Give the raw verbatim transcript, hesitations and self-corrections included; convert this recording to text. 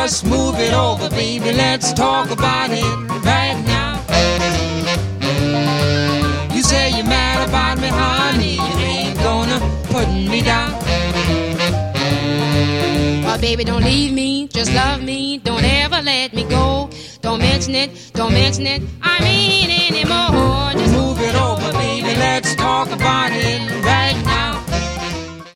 Just move it over, baby. Let's talk about it right now. You say you're mad about me, honey. You ain't gonna put me down. Oh, baby, don't leave me. Just love me. Don't ever let me go. Don't mention it. Don't mention it. I mean anymore. Just move it over, baby. Let's talk about it right now.